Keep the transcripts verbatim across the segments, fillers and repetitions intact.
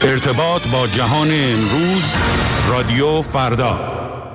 ارتباط با جهان امروز، رادیو فردا.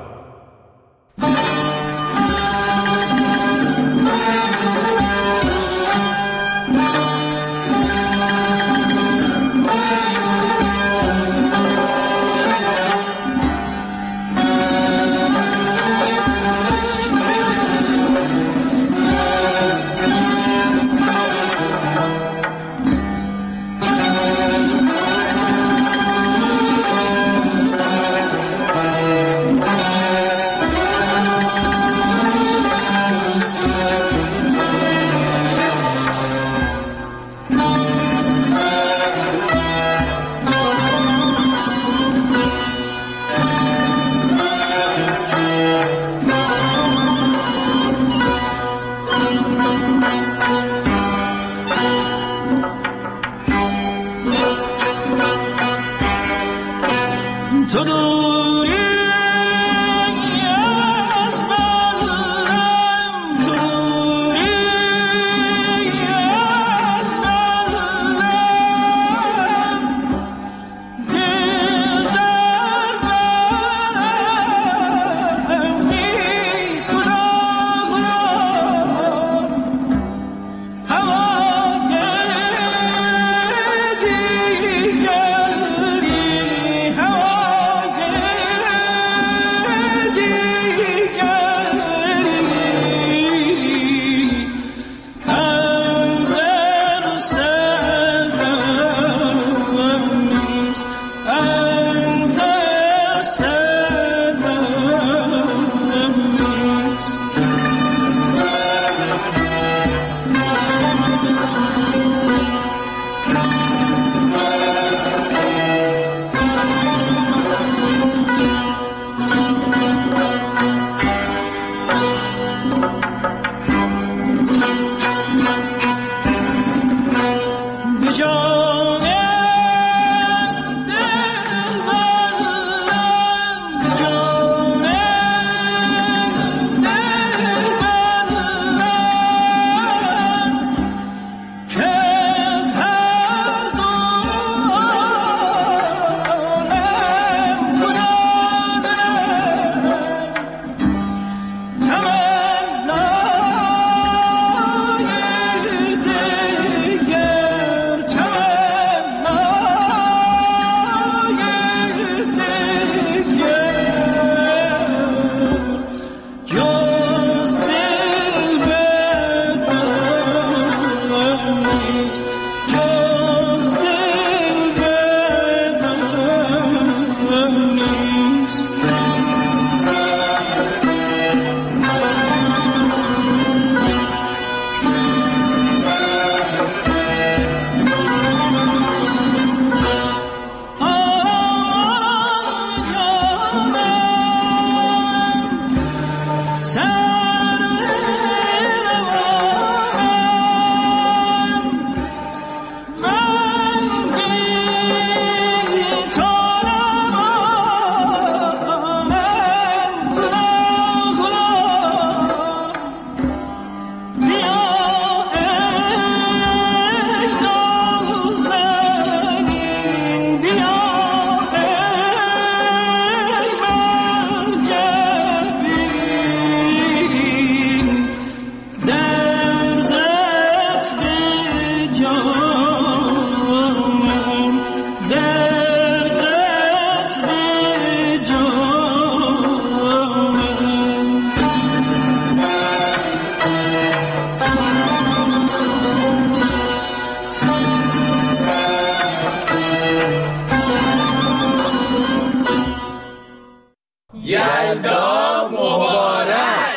یلدا مبارک.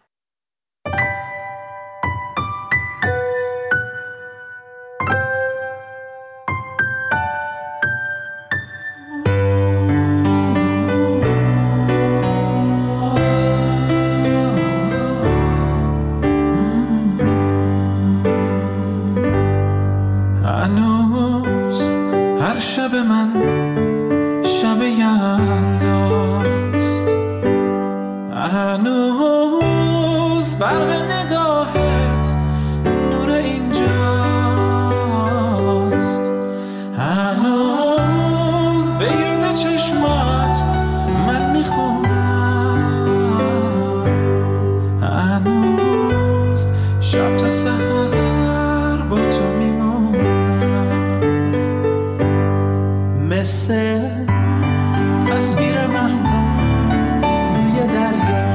هنوز هر شب من شب یلداست، هنوز برق نگاهت نور اینجاست، هنوز مثل تصویر مهتاب روی دریا،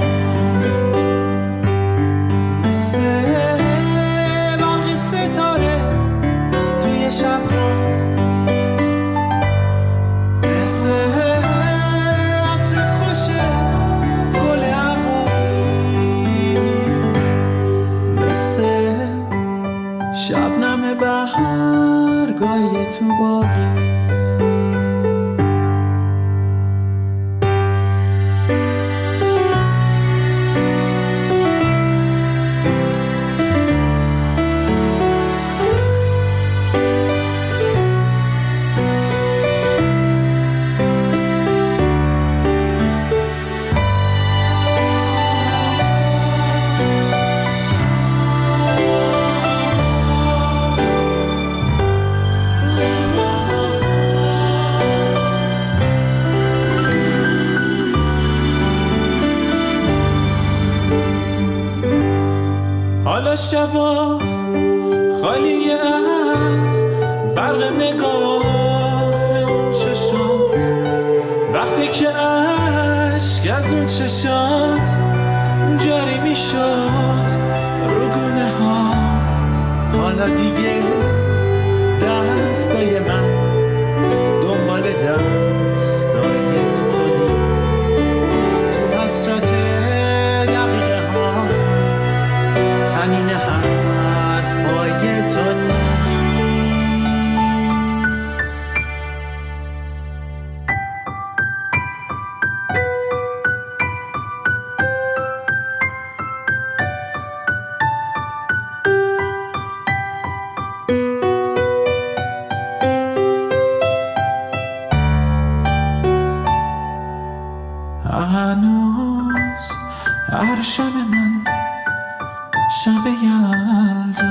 مثل برق ستاره توی شبها، مثل عطر خوش گل عقاقی، مثل شبنم بهر گاهی تو باغی. حالا شبا خالی از برق نگاه اون چشات، وقتی که عشق از اون چشات جاری می شد رو گونه هات. حالا دیگه دستای من دنبال دستای تو نیست، تو حسرت دقیقه ها تنین حرفای تو نیست. هنوز هر شب من شب یلداست.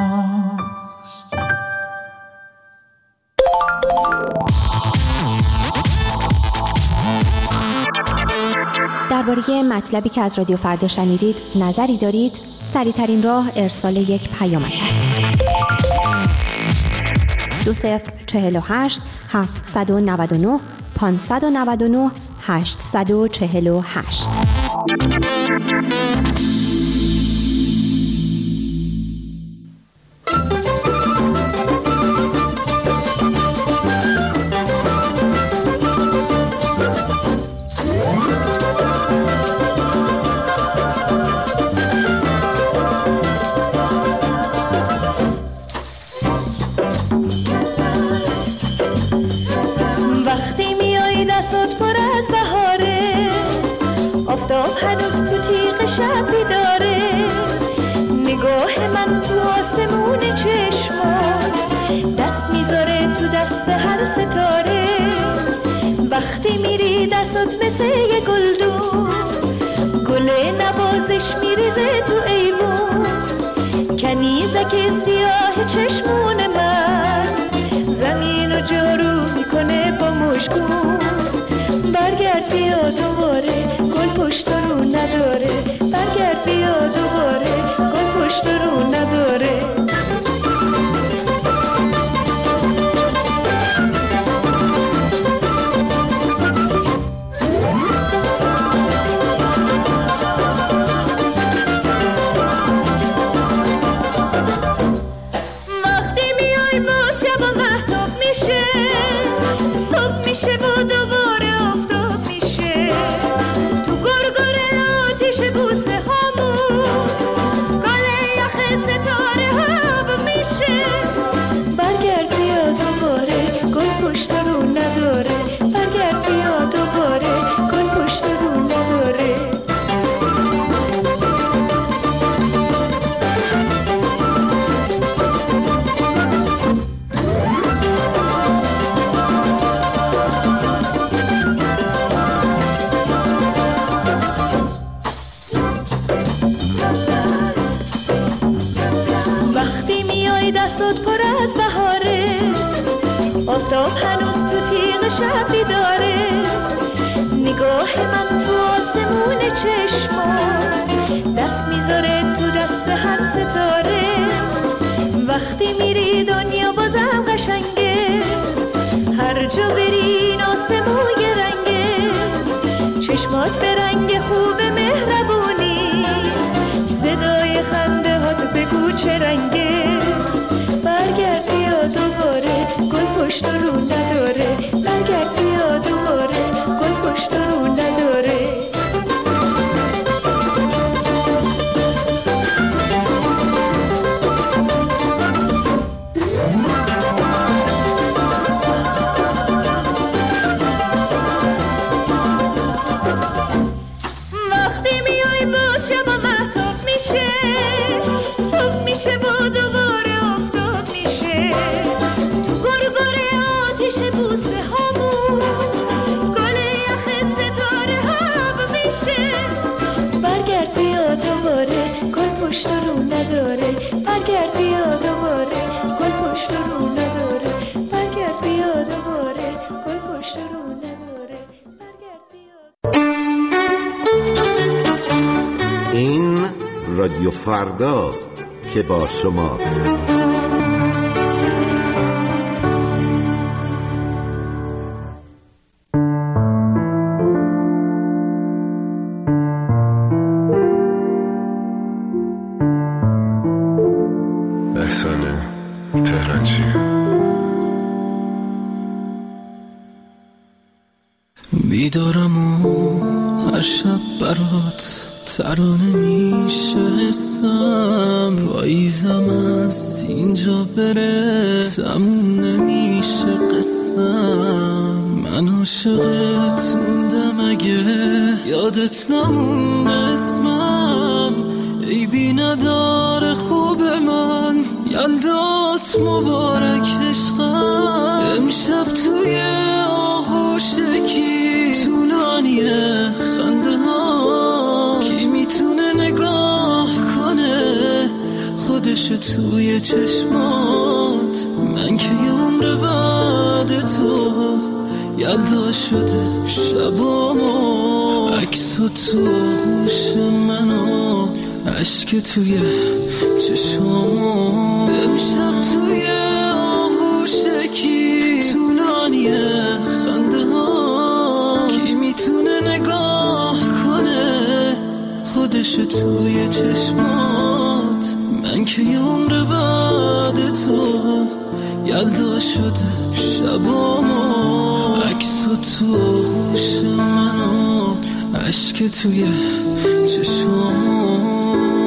درباره مطلبی که از رادیو فردا شنیدید نظری دارید؟ سریع‌ترین راه ارسال یک پیامک است. دو صفر چهل و هشت هفتصد و نود و نه پانصد و نود و نه هشتصد و چهل و هشت. وقتی میای دستات پر از بهاره، آفتاب هنوز تو تیغ شب بیداره، نگاه من تو آسمون چشمات دست میذاره تو دست هر ستاره. وقتی میری دستات مثل یه گلدون، گل نوازش میریزه تو ایوون، کنیزک سیاه چشمون من زمین و جارو میکنه با مشکون. برگرد بیا دوباره گل پشت رو نداره، برگرد بیا دوباره گل پشت رو نداره. میشه و دوباره آفتاب میشه تو گرگر آتیش بوسه هامون، گل یخ ستاره هاب میشه. برگرد بیا دوباره گل پشت رو نداره، برگرد بیا دوباره گل پشت رو نداره. دستات پر از بهاره، آفتاب هنوز تو تیغ شب بیداره، نگاه من تو آسمون چشمات دست میذاره تو دست هر ستاره. وقتی میری دنیا بازم قشنگه، هر جا بری نداره، برگرد بیا دوباره، گل پشت رو نداره، برگرد بیا دوباره، گل پشت رو نداره، برگرد بیا. این رادیو فرداست که با شماست. بیدارم و هر شب برات ترانه میشه حسم، پاییزم از اینجا بره تموم نمیشه قسم. من عاشقت موندم اگه یادت نمونه اسمم، عیبی نداره خوب من، یلدات مبارک عشقم. امشب توی آغوشکی طولانیه خنده ها، کی میتونه نگاه کنه خودشو توی چشمات. من که یه عمر بعد تو یلدا شده شبامو، عکسا تو آغوش منو، عشق توی چشمامو. امشب توی آغوشکی طولانیه خنده ها، کی میتونه نگاه کنه خودشو توی چشمات. من که یه عمر بعد تو یلدا شده شبامو، عکسا تو آغوش منو، عشق توی چشمامو.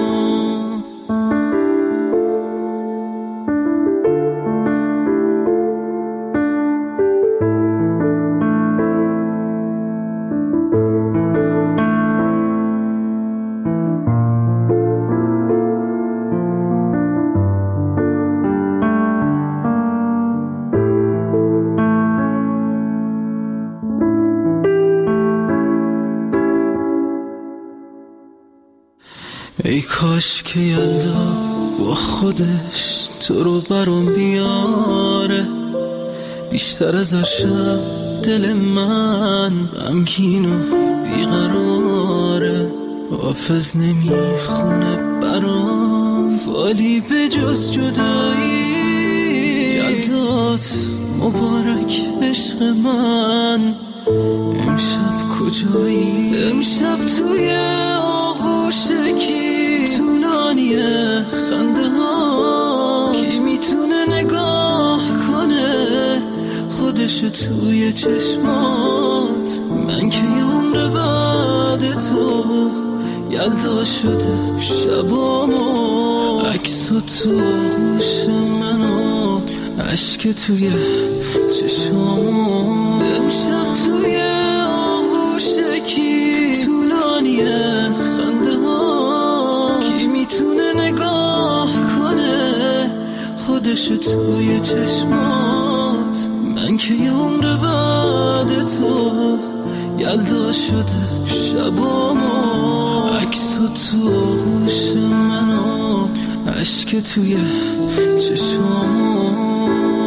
ای کاش که یلدا با خودش تو رو برام بیاره، بیشتر از هر شب دل من غمگین و بیقراره. حافظ نمیخونه برام فالی به جز جدایی، یلدات مبارک عشق من. امشب کجایی؟ امشب توی آغوشکی طولانیه خنده ها، کی میتونه نگاه کنه خودشو توی چشمات. من که یه عمر بعد تو یلدا شده شبامو، عکسا تو آغوش منو، عشق توی چشمامو. امشب توی آغوشکی طولانیه خنده ها، کی میتونه نگاه کنه خودشو توی چشمات. من که یه عمر بعد تو یلدا شده شبامو، عکسا تو آغوش منو، عشق توی چشمامو.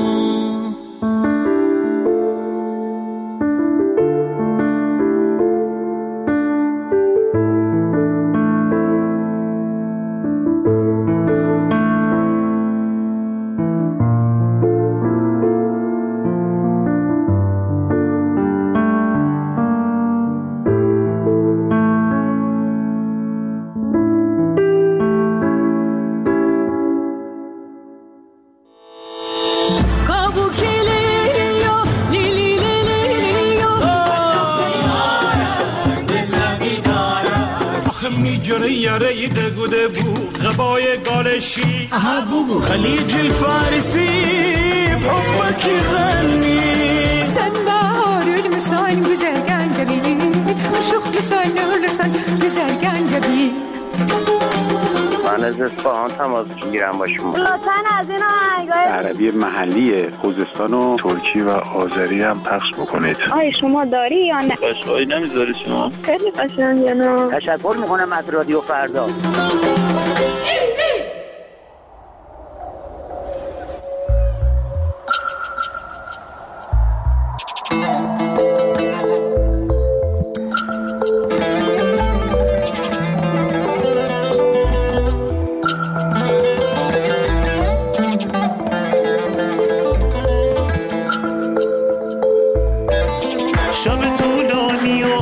جوری یاره دگوده بو غبای گالشی اها بگو خلیج الفارسی بحبك يغني سنبار المسان güzel gencebi Uşuk güzel nurlusan güzel gencebi من از اصفهان تماس میگیرم با شما. لطفاً از این آهنگای عربی محلی خوزستان و ترکی و آذری هم پخش بکنید. آی شما داری یا نه؟ قشنگی نمیذاری شما؟ خیلی قشنگه نه. تشکر میکنم از رادیو فردا.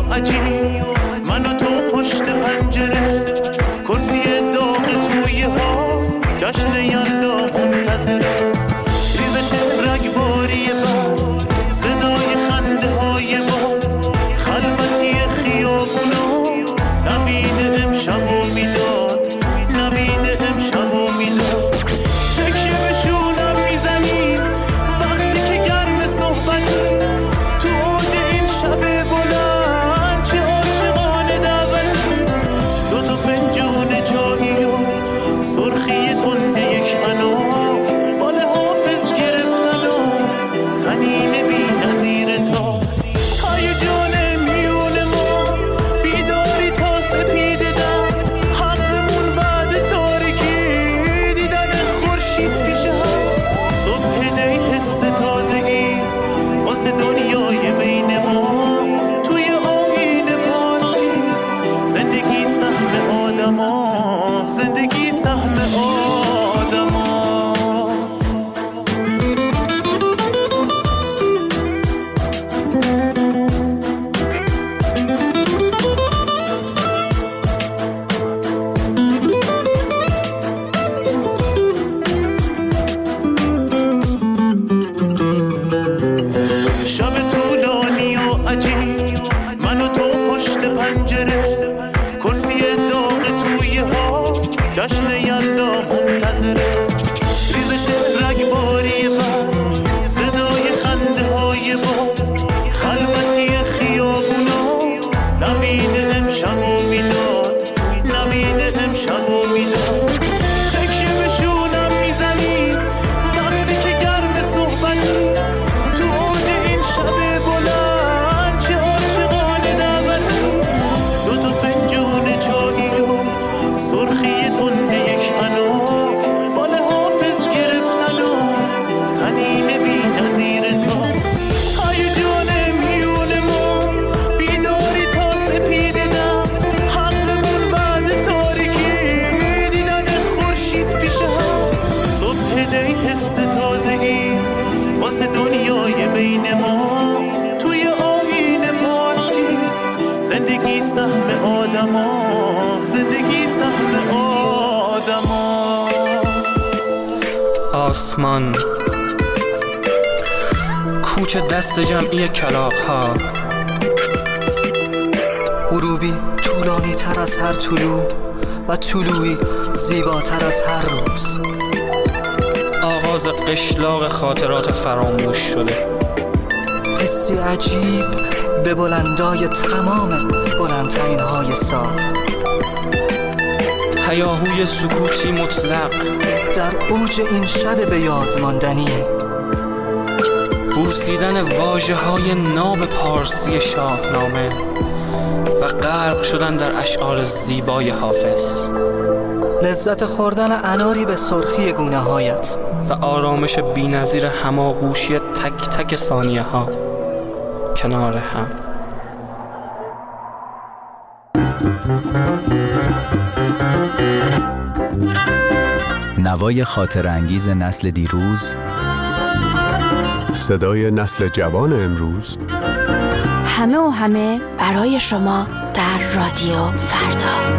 عجیب من و تو پشت پنجره کرسی داغ توی ها جشن یلا منتظره ریزش رگباری باد صدای خنده های باد خلوتی خیابونا نبین امشبو میداد نبین امشبو میداد تکیه به شونم میزنیم وقتی که گرم صحبتی تو اوج این شب بلند چه عاشقانه دعوتی دو تا فنجون چایی و سرخی تنده یک انار فال حافظ گرفتن و تنین بی نظیر تا های جان میون ما بیداری تا سپیده دم حقمون بعد تاریکی دیدن خورشید پیش هم صبح دی حس تازگی واسه دنیای بین ماست توی آیین پارسی زندگی سهم آدم ها زندگی سهم آدم ها شب طولانی و عجیب من و تو پشت پنجره کرسی داغ توی ها جشن یلا منتظره ریزش رگباری باد صدای خنده های باد خلوتی خیابونا نبین امشبو میداد نبین امشبو میداد تکیه به شونم میزنیم وقتی که گرم صحبتی تو اوج این شب بلند چه عاشقانه دعوتی دو تا فنجون چایی و سرخی تنده یک انار فال حافظ گرفتن و تنین بی نظیر تا های جان میون ما بیداری تا سپیده دم حقمون بعد تاریکی دیدن خورشید پیش هم صبح دی حس تازگی واسه دنیای بین ماست توی آیین پارسی زندگی سهم آدم ها زندگی سهم آدم ها آسمان کوچه دست جمعی کلاغ ها غروبی طولانی تر از هر طلوع و طلوعی زیباتر از هر روز آغاز قشلاق خاطرات فراموش شده حسی عجیب به بلندای تمام بلندترین های سال هیاهوی سکوتی مطلق در اوج این شب به یاد ماندنی بوسیدن واژه های ناب پارسی شاهنامه و غرق شدن در اشعار زیبای حافظ لذت خوردن اناری به سرخی گونه هایت و آرامش بی‌نظیر هماغوشی تک تک ثانیه ها کنار هم. نوای خاطر انگیز نسل دیروز، صدای نسل جوان امروز، همه و همه برای شما در رادیو فردا.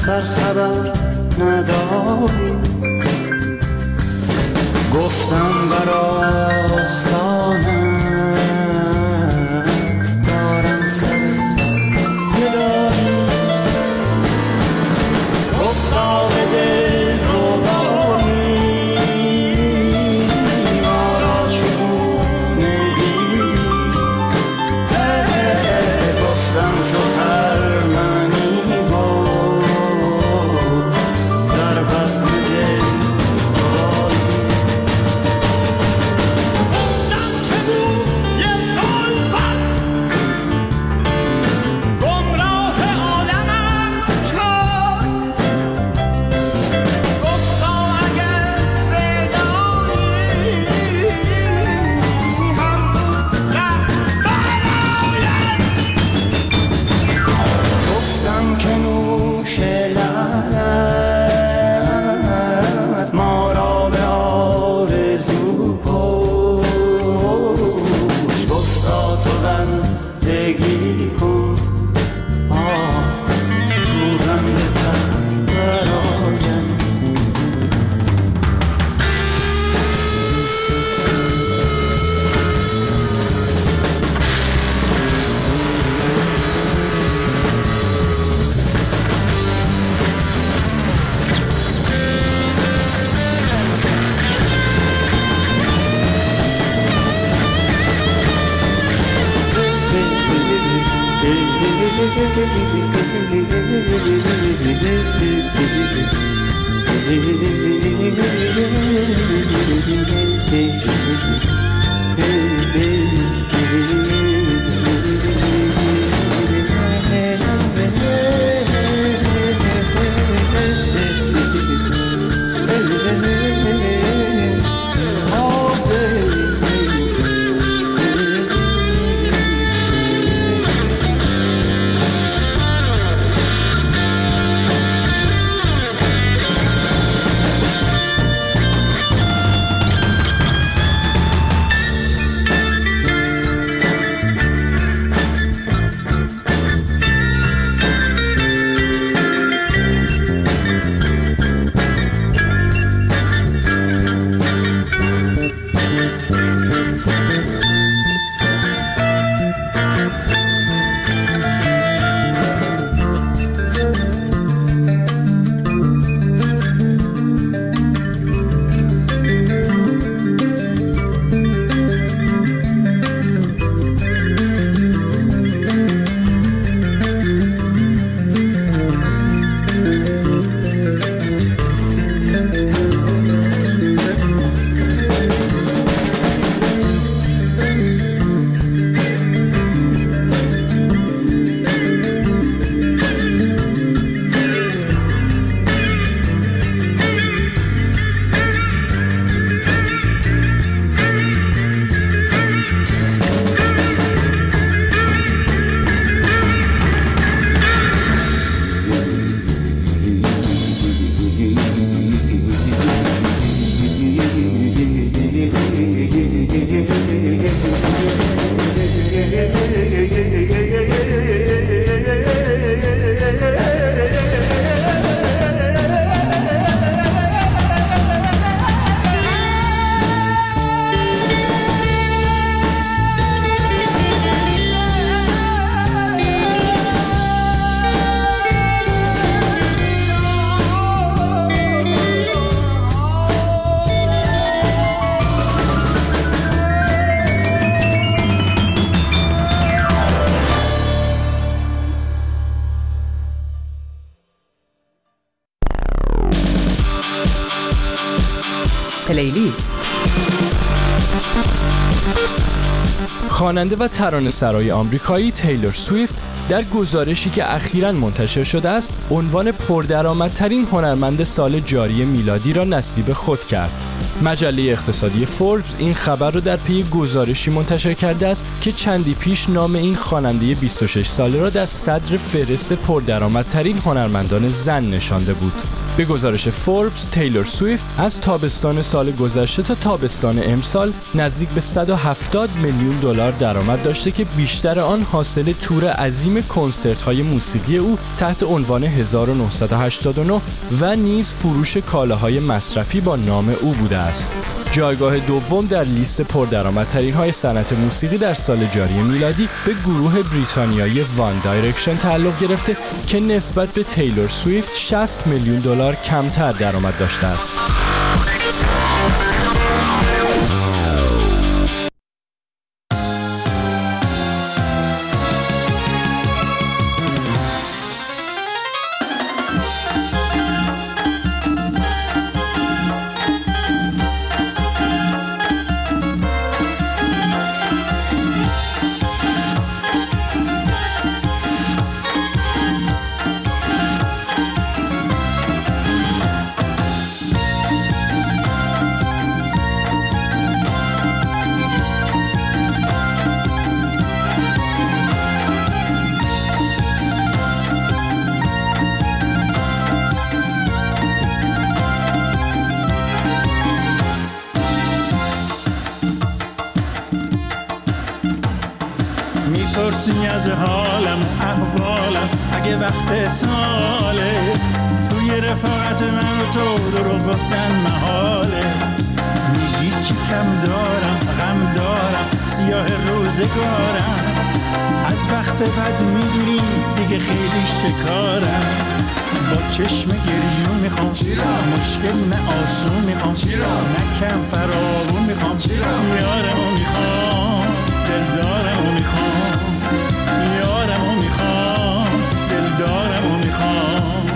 سر خبر نداری. گفتم بر آستانت دارم سر گدایی. گفتم دل رو بایی ما را چگونه دیدی. گفتم چو خرمنی بود در بزم دل پلیلیست. خواننده و ترانه‌سرای آمریکایی تیلور سویفت در گزارشی که اخیراً منتشر شده است، عنوان پردرآمدترین هنرمند سال جاری میلادی را نصیب خود کرد. مجله اقتصادی فوربس این خبر را در پی گزارشی منتشر کرده است که چندی پیش نام این خواننده بیست و شش ساله را در صدر فهرست پردرآمدترین هنرمندان زن نشانده بود. به گزارش فوربس، تیلور سویفت از تابستان سال گذشته تا تابستان امسال نزدیک به صد و هفتاد میلیون دلار درآمد داشته که بیشتر آن حاصل تور عظیم کنسرت‌های موسیقی او تحت عنوان هزار و نهصد و هشتاد و نه و نیز فروش کالاهای مصرفی با نام او بوده است. جایگاه دوم در لیست پردرآمدترین های صنعت موسیقی در سال جاری میلادی به گروه بریتانیایی وان دایرکشن تعلق گرفته که نسبت به تیلور سویفت شصت میلیون دلار کمتر درآمد داشته است. میپرسی از حالم احوالم اگه وقت ساله توی رفاقت من و تو دروغ گفتن محاله میگی چی کم دارم غم دارم سیاه روزگارم از وقت بد میدونی دیگه خیلی شکارم با چشم گریون میخوام مشکل نه آسون میخوام نه کم فراوون میخوام یارمو میخوام دلدارمو میخوام یارمو میخوام دلدارمو میخوام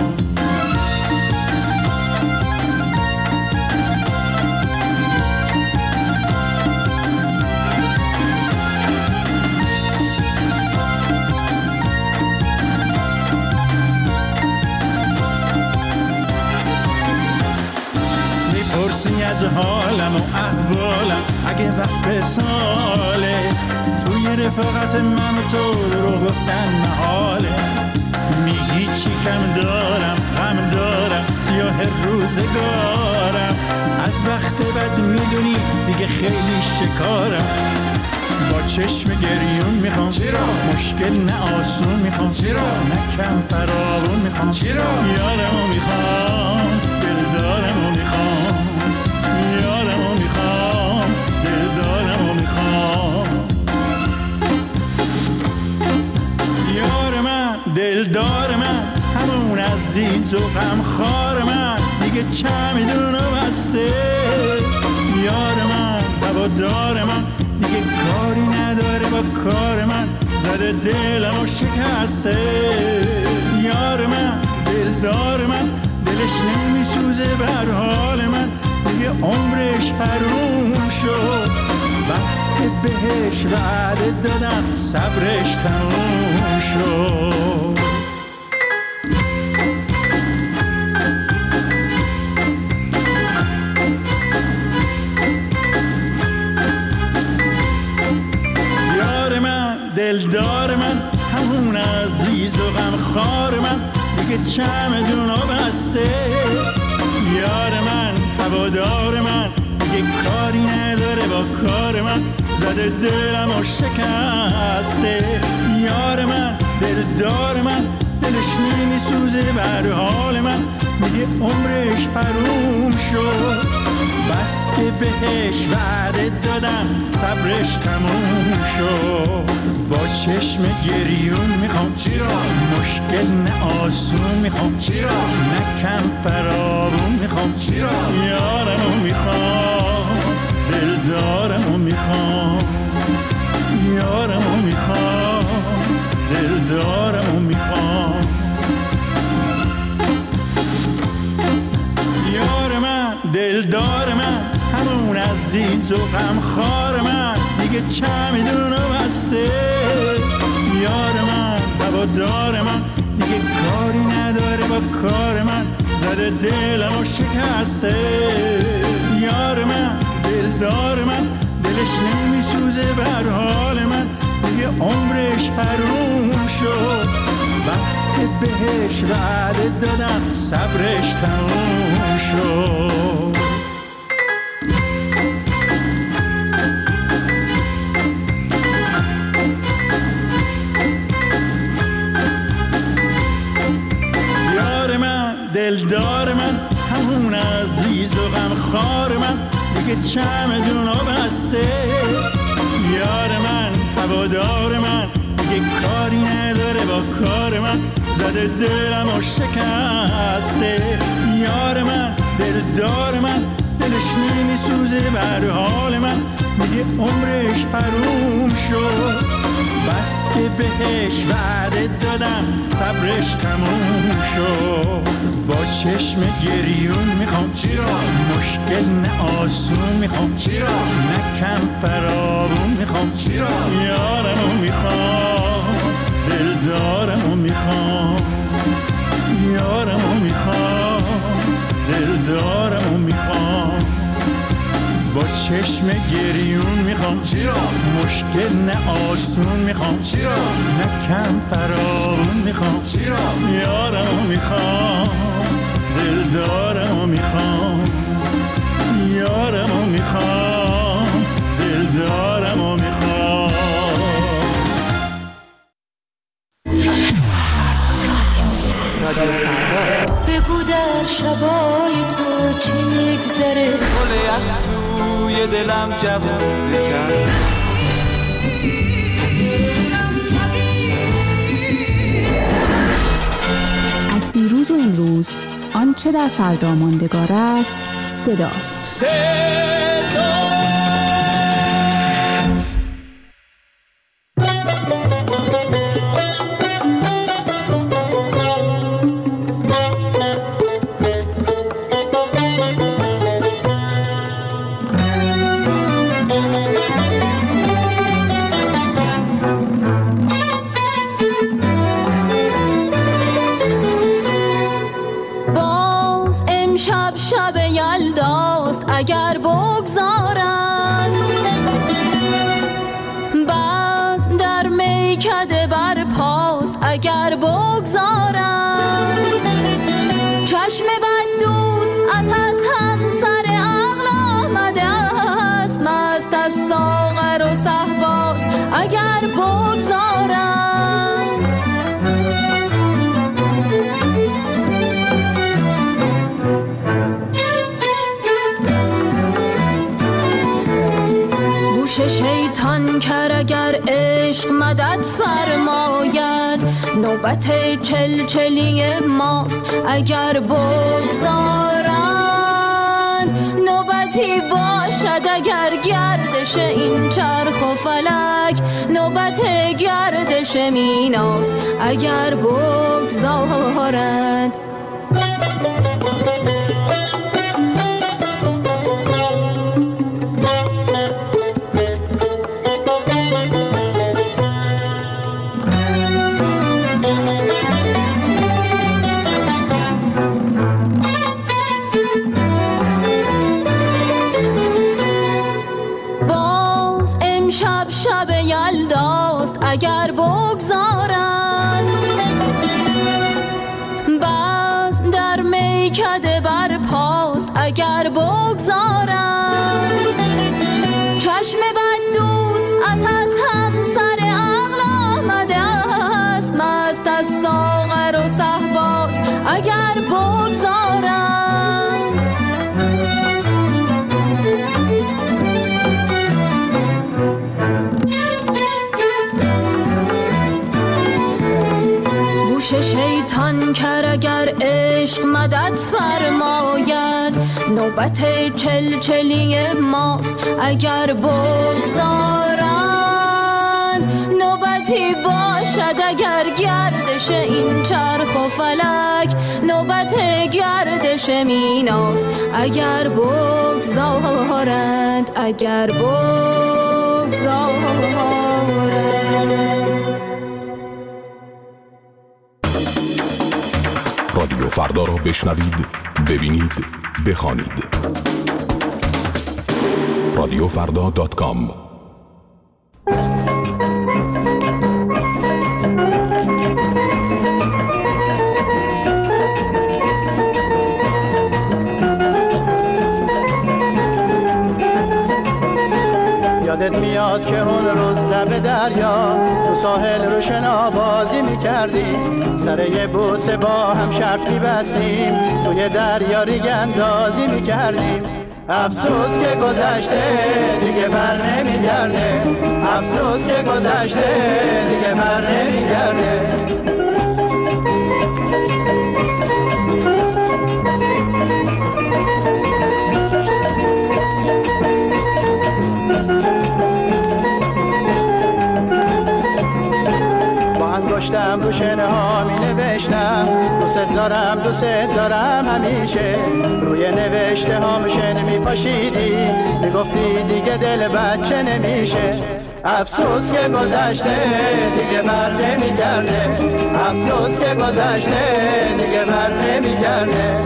میپرسی از حالم و احوالم اگه وقت ساله توی رفاقت من و تو رو گفتن محاله میگی چی کم دارم غم دارم سیاه روزگارم از وقت بد میدونی دیگه خیلی شکارم با چشم گریون میخوام مشکل نه آسون میخوام نه کم فراوون میخوام یارمو میخوام دلدارمو میخوام یارمو میخوام دلدارمو میخوام یار من دلدار من همون عزیز و غمخوار من دیگه چمیدون و بسته یار من هوادار من دیگه کاری نداره با کار من زده دلم و شکسته یار من دلدار من دلش نمیسوزه بر حال من دیگه عمرش حروم شد بس که بهش وعده دادم صبرش تموم شد یار من دلدار من همون عزیز و غمخوار من دیگه چمدون و بسته یار من هوادار من دیگه کاری نداره با کار من زده دلم و شکسته یار من دلدار من دلش نمیسوزه بر حال من میگه عمرش حروم شد بس که بهش وعده دادم صبرش تموم شد با چشم گریون میخوام مشکل نه آسون میخوام نه کم فراوون میخوام یارمو میخوام دلدارمو میخوام یارمو میخوام دلدارمو میخوام یار من دلدار من همون عزیز و غمخوار من دیگه چمیدون و بسته یار من هوادار من دیگه کاری نداره با کار من زده دلم و شکسته یار من دلدار من دلش نمیسوزه بر حال من دیگه عمرش حروم شد بس که بهش وعده دادم صبرش تموم دلدار من، همون عزیز و غمخوار من، دیگه چمدونو بسته. یار من، هوادار من، دیگه کاری نداره با کار من، زده دلمو شکسته. یار من، دلدار من، دلش نمیسوزه بر حال من، میگه عمرش حروم شد، بس که بهش وعده دادم صبرش تموم شد. با چشم گریون میخوام چرا، مشکل نه آسون میخوام چرا، نه کم فراوون میخوام چرا. یارمو میخوام، دلدارمو میخوام، یارمو میخوام، دلدارمو میخوام. با چشم گریون میخوام چرا، مشکل نه آسون میخوام چرا، نه کم فراوون میخوام چرا. یارمو میخوام، دلدارمو میخوام، یارمو میخوام، دلدارمو میخوام. بگو در شبای تو چی میگذره، گل یخ توی دلم جوون بکرد. از دیروز و امروز آنچه در فردا ماندگار است صداست. صدا اگر بگذارن بزم در میکده بر پاست، اگر بگذارن چشم بد دور از از همسر عقل آمده است، مست از ساغر و صهباست، اگر بگذارن. شیطان کر اگر عشق مدد فرماید، نوبت چلچلی ماست، اگر بگذارند نوبتی باشد، اگر گردش این چرخ و فلک نوبت گردش میناست، اگر بگذارند. شب یلداست اگر بگذارن، بزم در میکده بر پاست اگر بگذارن، چشم بد دور از از همسر عقل آمده است، مست از ساغر و صهباست اگر بگذارن. شیطان کر اگر عشق مدد فرماید، نوبت چلچلی ماست اگر بگذارند نوبتی باشد، اگر گردش این چرخ و فلک نوبت گردش میناست، اگر بگذارند اگر بگذارند. رادیو فردا را بشنوید، ببینید، بخوانید. رادیو فردا دات کام. یادت میاد میاد که اون روز لب دریا تو ساحل رو شنا بازی میکردیم، سر یه بوسه با هم شرط میبستیم، توی دریا ریگ اندازی میکردیم. افسوس که گذشته دیگه بر نمیگرده، افسوس که گذشته دیگه بر نمیگرده. انگشتم رو شنه ها می نوشتم دوست دارم دوست دارم همیشه، روی نوشته ها شن می پاشیدی می گفتی دیگه دل بچه نمیشه. افسوس که گذشته دیگه بر نمیگرده، افسوس که گذشته دیگه بر نمیگرده.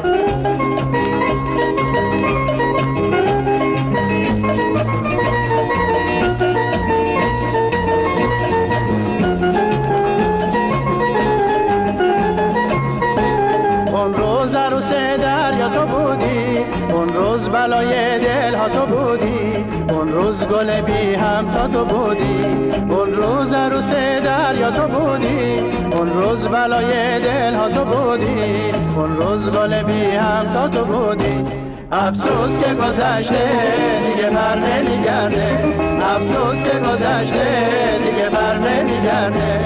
تو بودی اون روز بلای دل ها تو بودی، اون روز گل بی هم تا تو بودی، اون روز عروس دریا تو بودی، اون روز بلای دل ها تو بودی، اون روز گل بی هم تا تو بودی. افسوس که گذشته دیگه بر نمیگرده، افسوس که گذشته دیگه بر نمیگرده.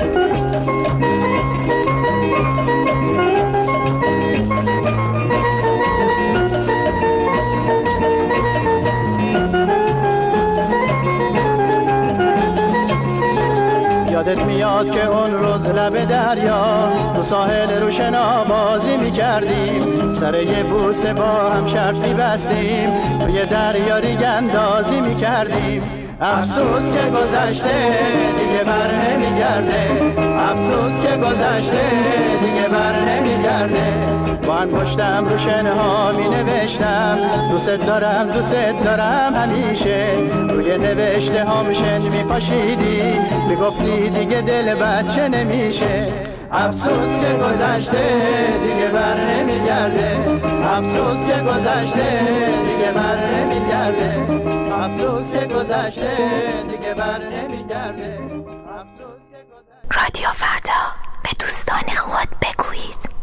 یادت میاد که اون روز لب دریا تو ساحل رو شنا بازی میکردیم، سر یه بوسه با هم شرط میبستیم، توی دریا ریگ اندازی میکردیم. افسوس که گذشته دیگه بر نمیگرده، افسوس که گذشته دیگه بر نمیگرده. با انگشتم رو شنه ها می نوشتم دوست دارم دوست دارم همیشه، روی نوشته ها شن می پاشیدی می گفتی دیگه دل بچه نمیشه. افسوس که گذشته دیگه بر نمیگرده، افسوس که گذشته دیگه بر نمیگرده، افسوس که گذشته دیگه بر نمیگرده. رادیو فردا، به دوستان خود بگویید.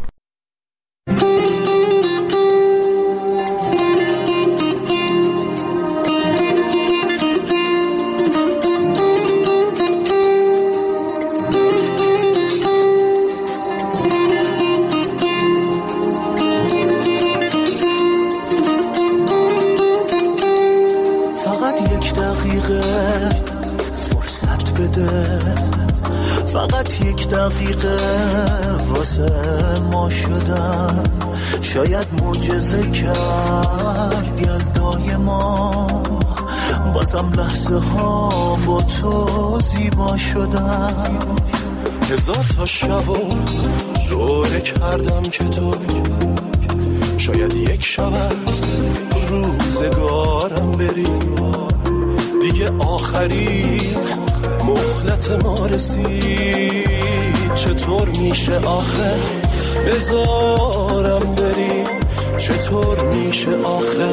فقط یک دقیقه واسه ما شدن، شاید معجزه کرد یلدای ما، بازم لحظه ها با تو زیبا شدن. هزار تا شب و دوره کردم که تو شاید یک شب است روزگارم بری، دیگه آخری مهلت ما رسید. چطور میشه آخه بذارم بری، چطور میشه آخه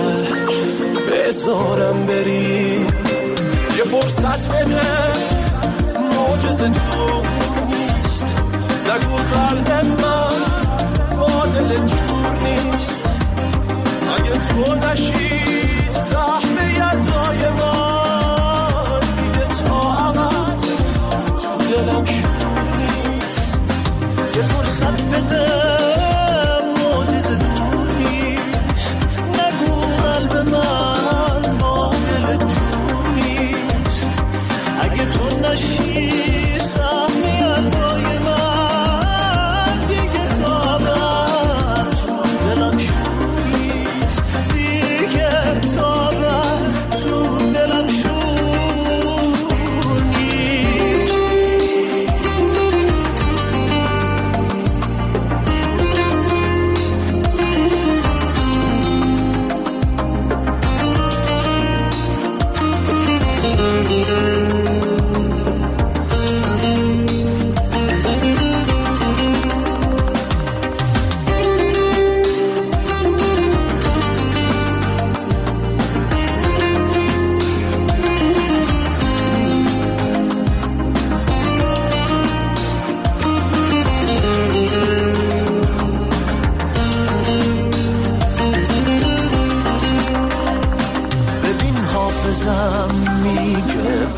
بذارم بری. یه فرصت بده معجزه تو نیست، نگو قلب من با دل جور نیست. اگه تو نشی سهم یلدای من، دیگه تا ابد تو دلم شور نیست. یه فرصت بده معجزه دور نیست، نگو قلب من با دل جور نیست. اگه تو نشی سهم یلدای من، دیگه تا ابد تو دلم شور نیست. دیگه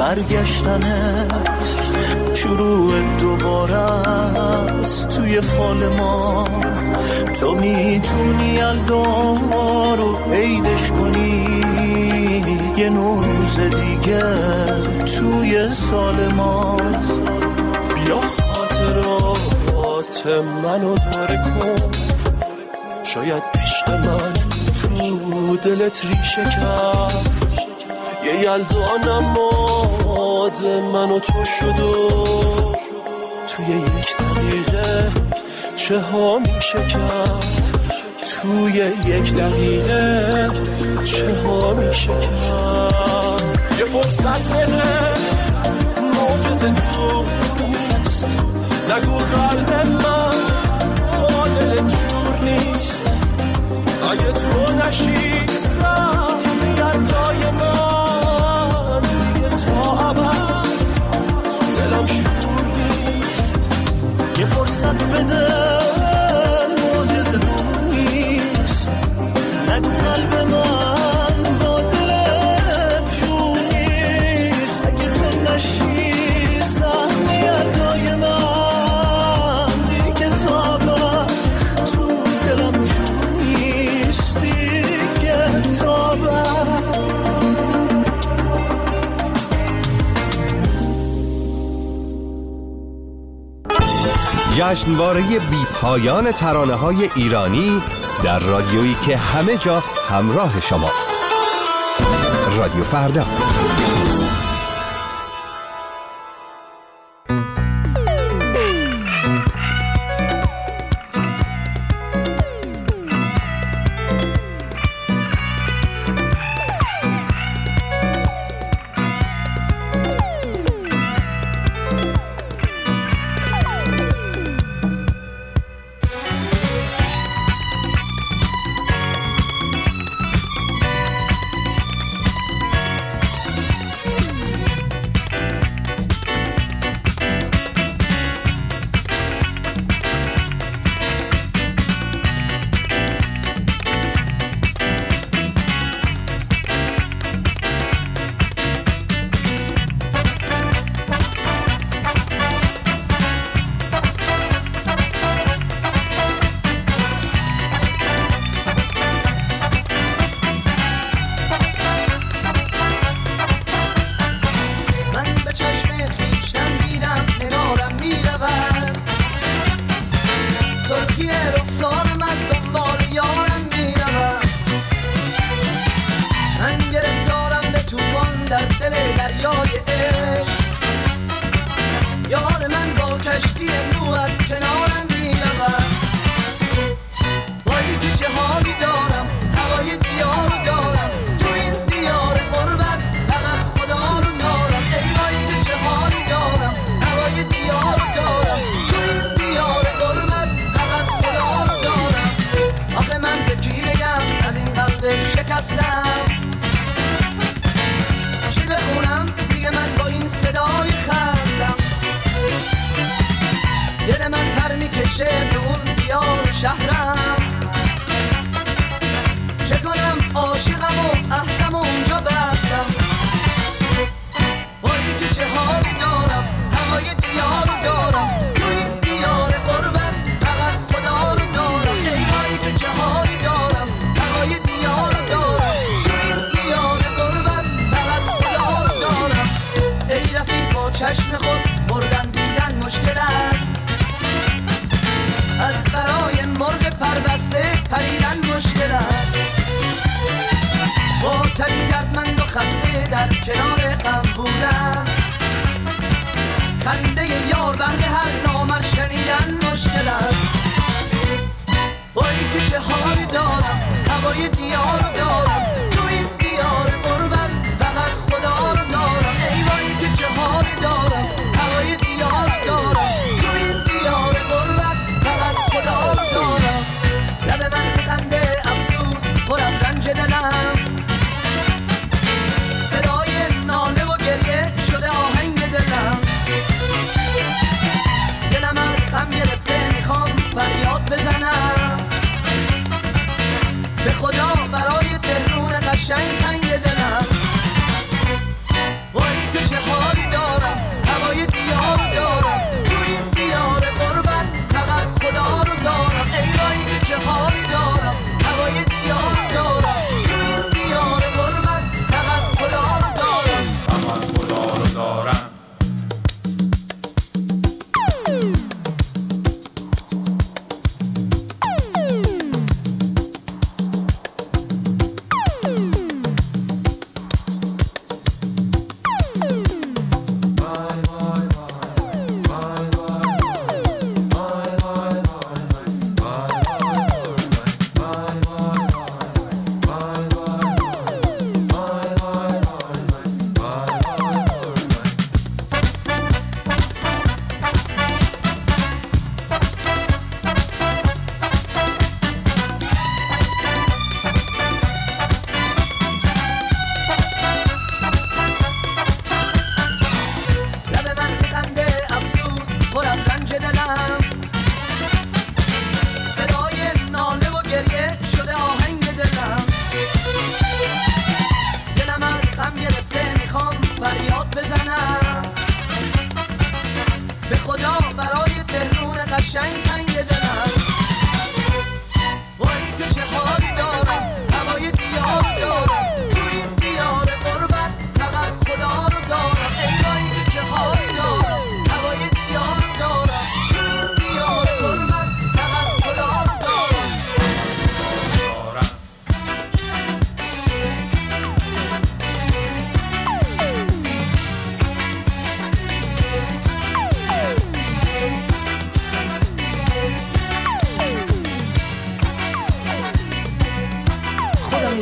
برگشتنت شروع دوباره است توی فال ما. تو میتونی یلدا رو عیدش کنی، یه نوروز دیگه توی سال ماست. بیا خاطرات منو داره کن، شاید عشق من تو دلت ریشه کرد. یه یلدا نماد من و تو شد و توی یک دقیقه چه ها میشه کرد. توی یک دقیقه چه ها میشه کرد. یه فرصت بده معجزه دوست، نگو قلب من با دل جور نیست. اگه تو نشی سهم یلدای من دیگه تا ابد تو دلم شور نیست. یه فرصت بده معجزه نیست، نگو قلب من با دلت جور نیست. اگه تو نشی سهم یلدای من دیگه تا ابد تو دلم جور نیست. دیگه تا ابد. جشنواره بی پایان ترانه‌های ایرانی در رادیویی که همه جا همراه شماست. رادیو فردا. چشم خود بردن دیدن مشکل است، از برای مرغ پربسته پریدن مشکل است. با تری دردمند و خسته در کنار غم بودن، خنده یار بهر هر نامر شنیدن مشکل است. وای که چه حالی دارم، هوای دیار دارم، تو این دیار غربت فقط خدا رو دارم. ای وای که چه حالی دارم، هوای دیار دارم، تو این دیار غربت فقط خدا رو دارم. لب من که خنده افسوس پر از رنج دلم، صدای ناله و گریه شده آهنگ دلم. دلم از غم گرفته میخوام فریاد بزنم، به خدا برای تهرون قشنگ تنگ دلم. وای که چه حال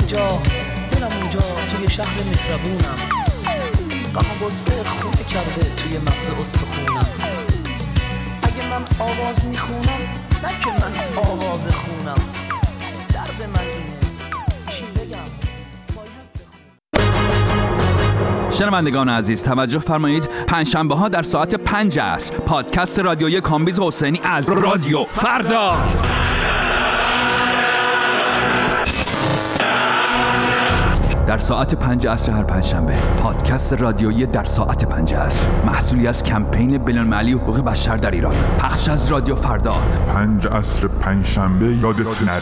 اینجا دلم اینجا توی شهر مهربونم، غم و غصه خونه کرده توی مغز استخونم. اگه من آواز میخونم نه که من آواز خونم، درد من اینه چی بگم. شنوندگان عزیز توجه فرمایید، پنجشنبه ها در ساعت پنج عصر پادکست رادیویی کامبیز حسینی از رادیو فردا. در ساعت پنج عصر هر پنجشنبه پادکست رادیویی در ساعت پنج عصر، محصولی از کمپین بین‌المللی حقوق بشر در ایران، پخش از رادیو فردا. پنج عصر پنجشنبه یادت نره.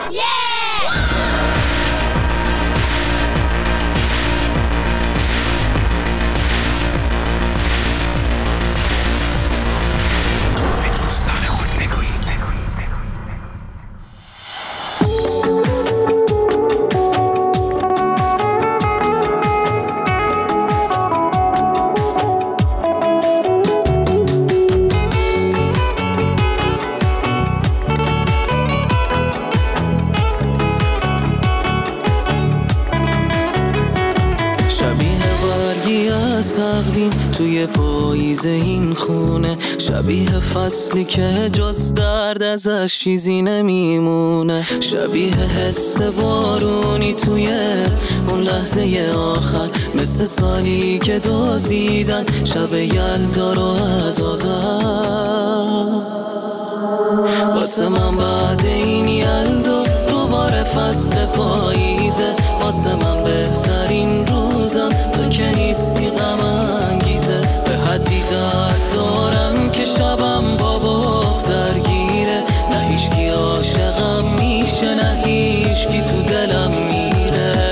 توی پاییز این خونه، شبیه فصلی که جز درد ازش چیزی نمیمونه، شبیه حس بارونی توی اون لحظه آخر، مثل سالی که دزدیدن شب یلدا رو از آذر. واسه من بعد این یلدا دوباره فصل پاییزه، واسه من بهترین روزم تو که نیستی غم انگیزه. به حدی درد دارم که شبم با بغض درگیره، نه هیچکی عاشقم میشه نه هیچکی تو دلم میره.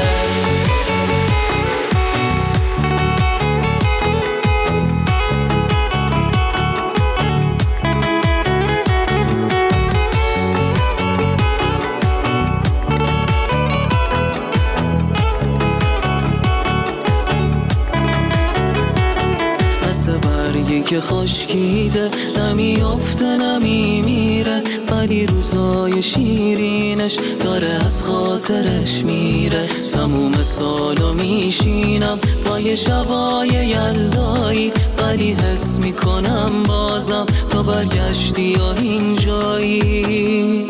که خشکیده نمیافته نمیمیره، ولی روزای شیرینش داره از خاطرش میره. تموم سالو میشینم پای شبای یلدایی، ولی حس میکنم بازم تو برگشتی یا اینجایی.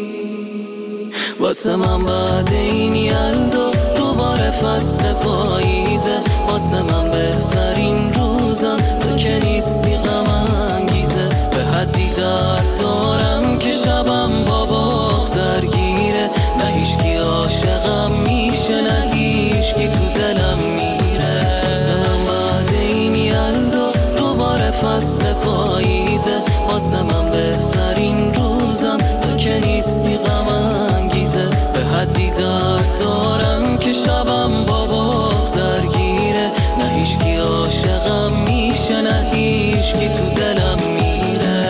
واسه من بعد این یلدا دوباره فصل پاییزه، واسه من بهترین روزم تو که نیستی غم انگیزه. به حدی درد دارم که شبم با بغض درگیره، نه هیچکی عاشقم میشه نه هیچکی تو دلم میره. واسه من بعد این یلدا دوباره فصل پاییزه، واسه من بهترین روزم تو که نیستی غم انگیزه. به حدی درد دارم که شبم با بغض درگیره، نه هیچکی عاشقم میشه نه هیچکی تو دلم میره.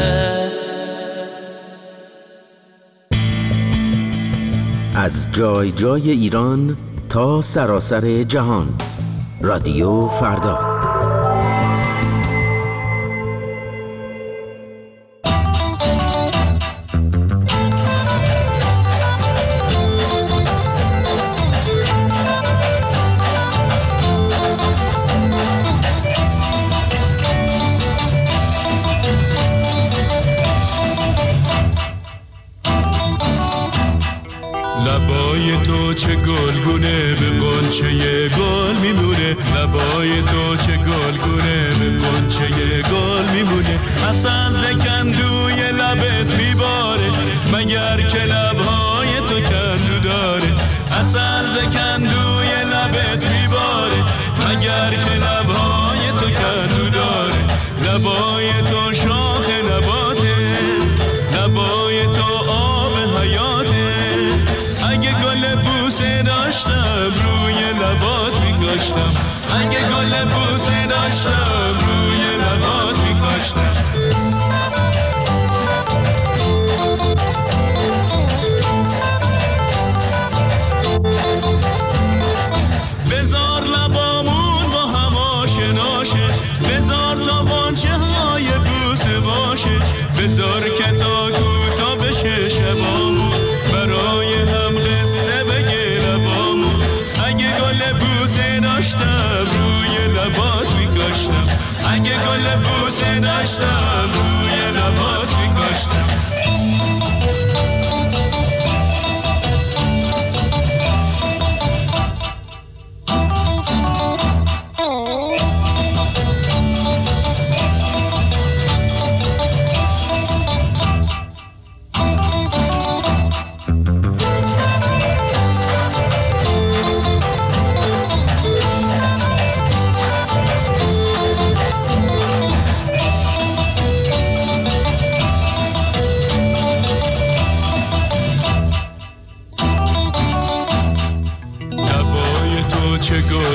از جای جای ایران تا سراسر جهان، رادیو فردا. لبای تو چه گلگونه به قنچه گل میمونه، لبای تو چه گلگونه به قنچه گل میمونه. اصل زکندوی لبت میباره مگر که لبهای تو کندو داره. اصل زکندوی لبت میباره مگر که لبهای تو کندو داره. لبای تو شاخ نباته، لبای تو آب حیاته. اگه گل بوسه داشتم روی لبات میکاشتم، اگه گل بوسه داشتم روی لبات میکاشتم. بذار لبامون با هم آشناشه، بذار تا بانچه های بوسه باشه، بذار که تا کوتا بشه شبامون برای هم قصه بگه.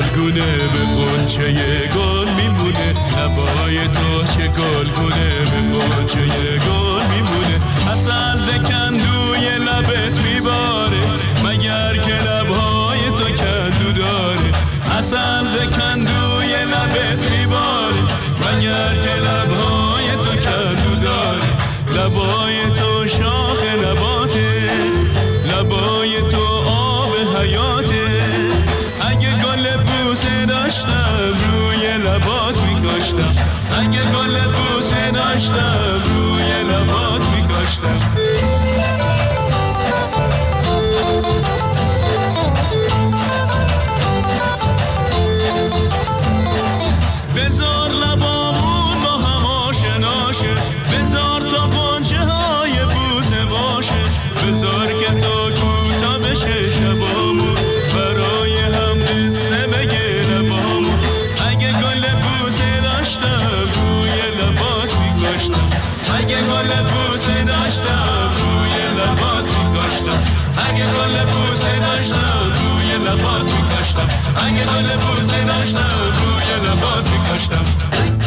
گلگونه به قنچه گل میمونه، لبای تو چه گلگونه به قنچه گل میمونه. اصل ز کندوی لبت میباره مگر که لبهای تو کندو داره. اصل ز کندوی لبت میباره مگر که لبهای تو کندو داره. لبای تو شاخ نباته، لبای تو آب حیاته. اگه گل بوسه داشتم روی لبات میکاشتم، اگه گل بوسه داشتم روی لبات میکاشتم. بذار لبامون با هم آشنا شه، بذار تا غنچه های بوسه باشه، بذار که تا کوتا بشه شبامون، برای هم قصه بگه لبامون. اگه گل بوسه داشتم روی لبات میکاشتم، اگه گل بوسه داشتم روی لبات میکاشتم، اگه گل بوسه داشتم روی لبات میکاشتم، اگه گل بوسه داشتم روی لبات میکاشتم.